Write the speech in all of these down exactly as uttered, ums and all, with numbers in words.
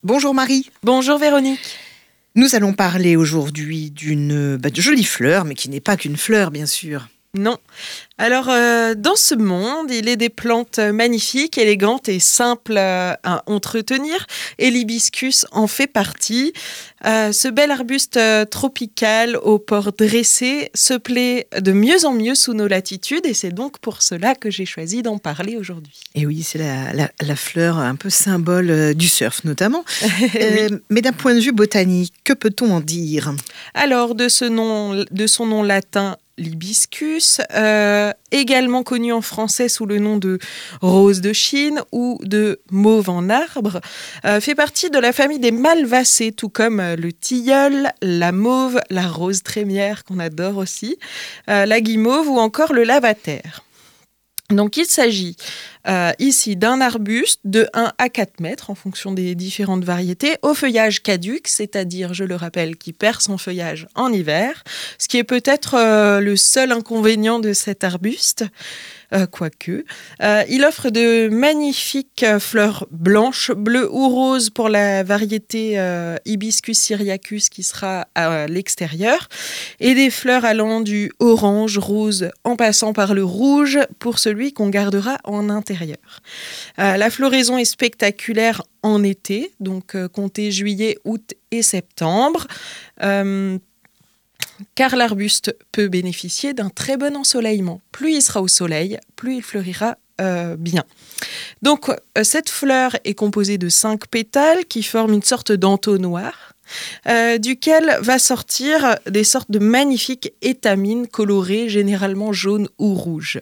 Bonjour Marie. Bonjour Véronique. Nous allons parler aujourd'hui d'une bah, de jolie fleur, mais qui n'est pas qu'une fleur, bien sûr. Non. Alors, euh, dans ce monde, il est des plantes magnifiques, élégantes et simples euh, à entretenir. Et l'hibiscus en fait partie. Euh, ce bel arbuste euh, tropical au port dressé se plaît de mieux en mieux sous nos latitudes. Et c'est donc pour cela que j'ai choisi d'en parler aujourd'hui. Et oui, c'est la, la, la fleur un peu symbole euh, du surf, notamment. Oui. Euh, mais d'un point de vue botanique, que peut-on en dire ? Alors, de, ce nom, de son nom latin, l'hibiscus, euh, également connu en français sous le nom de rose de Chine ou de mauve en arbre, euh, fait partie de la famille des malvacées, tout comme euh, le tilleul, la mauve, la rose trémière qu'on adore aussi, euh, la guimauve ou encore le lavater. Donc il s'agit euh, ici d'un arbuste de un à quatre mètres en fonction des différentes variétés, au feuillage caduc, c'est-à-dire, je le rappelle, qui perd son feuillage en hiver, ce qui est peut-être euh, le seul inconvénient de cet arbuste. Euh, quoique. Euh, il offre de magnifiques euh, fleurs blanches, bleues ou roses pour la variété euh, Hibiscus syriacus qui sera à l'extérieur, et des fleurs allant du orange, rose, en passant par le rouge pour celui qu'on gardera en intérieur. Euh, la floraison est spectaculaire en été, donc euh, comptez juillet, août et septembre. Euh, car l'arbuste peut bénéficier d'un très bon ensoleillement. Plus il sera au soleil, plus il fleurira euh, bien. Donc, euh, cette fleur est composée de cinq pétales qui forment une sorte d'entonnoir, euh, duquel va sortir des sortes de magnifiques étamines colorées, généralement jaunes ou rouges.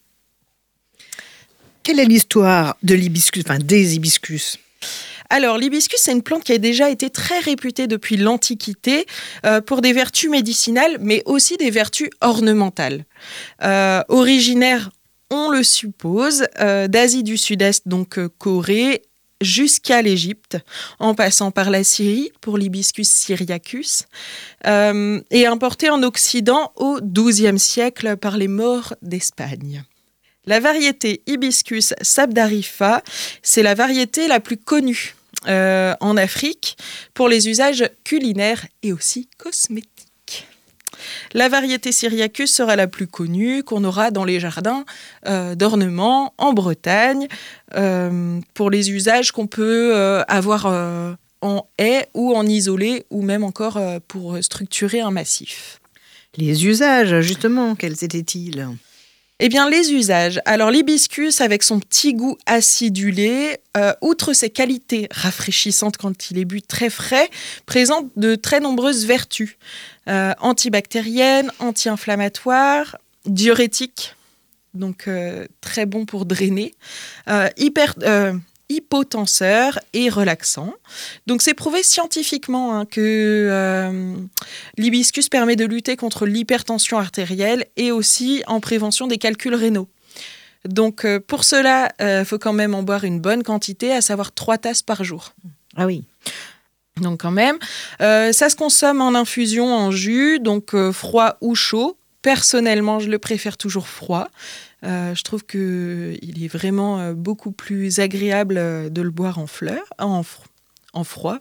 Quelle est l'histoire de l'hibiscus, enfin des hibiscus ? Alors, l'hibiscus, c'est une plante qui a déjà été très réputée depuis l'Antiquité euh, pour des vertus médicinales, mais aussi des vertus ornementales. Euh, originaire, on le suppose, euh, d'Asie du Sud-Est, donc euh, Corée, jusqu'à l'Égypte, en passant par la Syrie pour l'hibiscus syriacus, euh, et importé en Occident au douzième siècle par les Maures d'Espagne. La variété Hibiscus sabdarifa, c'est la variété la plus connue euh, en Afrique pour les usages culinaires et aussi cosmétiques. La variété syriacus sera la plus connue qu'on aura dans les jardins euh, d'ornement en Bretagne euh, pour les usages qu'on peut euh, avoir euh, en haie ou en isolé ou même encore euh, pour structurer un massif. Les usages, justement, quels étaient-ils ? Eh bien, les usages. Alors, l'hibiscus, avec son petit goût acidulé, euh, outre ses qualités rafraîchissantes quand il est bu très frais, présente de très nombreuses vertus. Euh, antibactériennes, anti-inflammatoires, diurétiques, donc euh, très bon pour drainer, euh, hyper... Euh, hypotenseur et relaxant. Donc c'est prouvé scientifiquement hein, que euh, l'hibiscus permet de lutter contre l'hypertension artérielle et aussi en prévention des calculs rénaux. Donc euh, pour cela, il euh, faut quand même en boire une bonne quantité, à savoir trois tasses par jour. Ah oui. Donc quand même, euh, ça se consomme en infusion, en jus, donc euh, froid ou chaud. Personnellement, je le préfère toujours froid. Euh, je trouve qu'il est vraiment euh, beaucoup plus agréable euh, de le boire en fleurs, en, fr- en froid.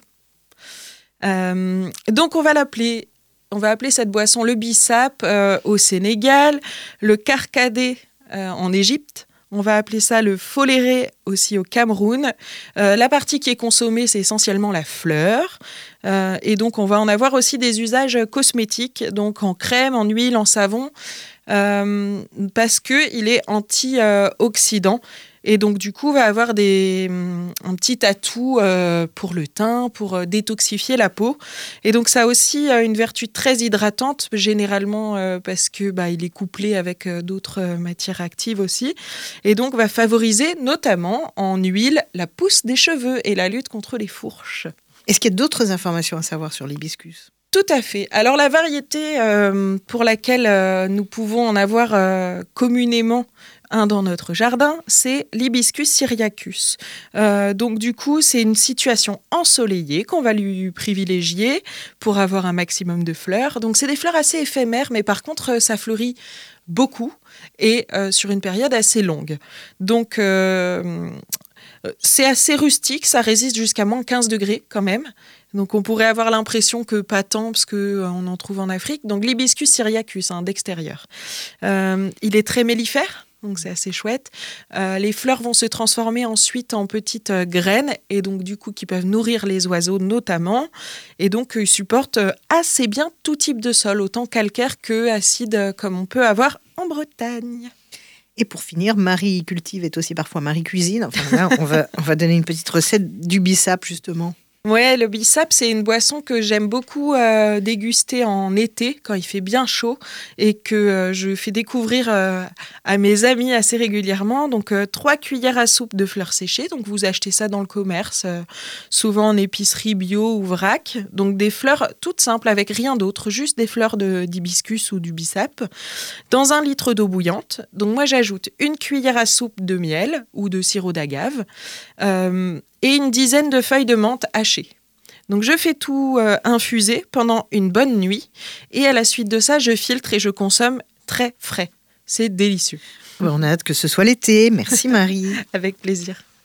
Euh, donc on va l'appeler, on va appeler cette boisson le bissap euh, au Sénégal, le karkadé euh, en Égypte. On va appeler ça le foléré aussi au Cameroun. Euh, la partie qui est consommée, c'est essentiellement la fleur. Euh, et donc, on va en avoir aussi des usages cosmétiques, donc en crème, en huile, en savon, euh, parce qu'il est antioxydant. Et donc, du coup, va avoir des, un petit atout euh, pour le teint, pour euh, détoxifier la peau. Et donc, ça a aussi euh, une vertu très hydratante, généralement euh, parce que bah, il est couplé avec euh, d'autres euh, matières actives aussi. Et donc, va favoriser, notamment en huile, la pousse des cheveux et la lutte contre les fourches. Est-ce qu'il y a d'autres informations à savoir sur l'hibiscus ? Tout à fait. Alors, la variété euh, pour laquelle euh, nous pouvons en avoir euh, communément un dans notre jardin, c'est l'hibiscus syriacus. Euh, donc du coup, c'est une situation ensoleillée qu'on va lui privilégier pour avoir un maximum de fleurs. Donc c'est des fleurs assez éphémères, mais par contre, ça fleurit beaucoup et euh, sur une période assez longue. Donc euh, C'est assez rustique, ça résiste jusqu'à moins quinze degrés quand même. Donc on pourrait avoir l'impression que pas tant, parce qu'on en trouve en Afrique. Donc l'hibiscus syriacus, hein, d'extérieur. Euh, il est très mellifère. Donc c'est assez chouette. Euh, les fleurs vont se transformer ensuite en petites euh, graines et donc du coup qui peuvent nourrir les oiseaux notamment. Et donc ils supportent euh, assez bien tout type de sol, autant calcaire que acide euh, comme on peut avoir en Bretagne. Et pour finir, Marie cultive est aussi parfois Marie cuisine. Enfin là, on va, on va donner une petite recette du bissap justement. Ouais, le bissap, c'est une boisson que j'aime beaucoup euh, déguster en été, quand il fait bien chaud, et que euh, je fais découvrir euh, à mes amis assez régulièrement. Donc, euh, trois cuillères à soupe de fleurs séchées. Donc, vous achetez ça dans le commerce, euh, souvent en épicerie bio ou vrac. Donc, des fleurs toutes simples, avec rien d'autre, juste des fleurs de, d'hibiscus ou du bissap, dans un litre d'eau bouillante. Donc, moi, j'ajoute une cuillère à soupe de miel ou de sirop d'agave, euh, et une dizaine de feuilles de menthe hachées. Donc je fais tout euh, infuser pendant une bonne nuit et à la suite de ça, je filtre et je consomme très frais. C'est délicieux. On a hâte que ce soit l'été. Merci Marie. Avec plaisir.